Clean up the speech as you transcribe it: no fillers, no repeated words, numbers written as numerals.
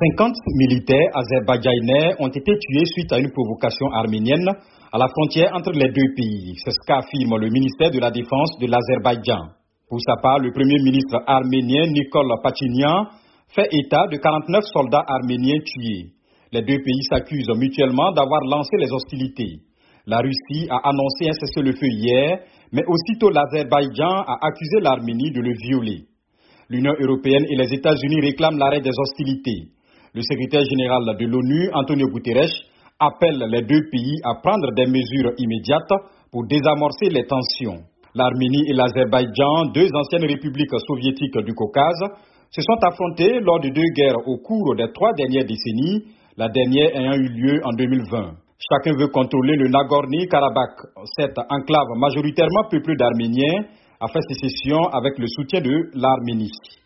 50 militaires azerbaïdjanais ont été tués suite à une provocation arménienne à la frontière entre les deux pays. C'est ce qu'affirme le ministère de la Défense de l'Azerbaïdjan. Pour sa part, le premier ministre arménien Nikol Pachinian fait état de 49 soldats arméniens tués. Les deux pays s'accusent mutuellement d'avoir lancé les hostilités. La Russie a annoncé un cessez-le-feu hier, mais aussitôt l'Azerbaïdjan a accusé l'Arménie de le violer. L'Union européenne et les États-Unis réclament l'arrêt des hostilités. Le secrétaire général de l'ONU, Antonio Guterres, appelle les deux pays à prendre des mesures immédiates pour désamorcer les tensions. L'Arménie et l'Azerbaïdjan, deux anciennes républiques soviétiques du Caucase, se sont affrontés lors de deux guerres au cours des 3 dernières décennies, la dernière ayant eu lieu en 2020. Chacun veut contrôler le Nagorno-Karabakh. Cette enclave majoritairement peuplée d'Arméniens a fait sécession avec le soutien de l'Arménie.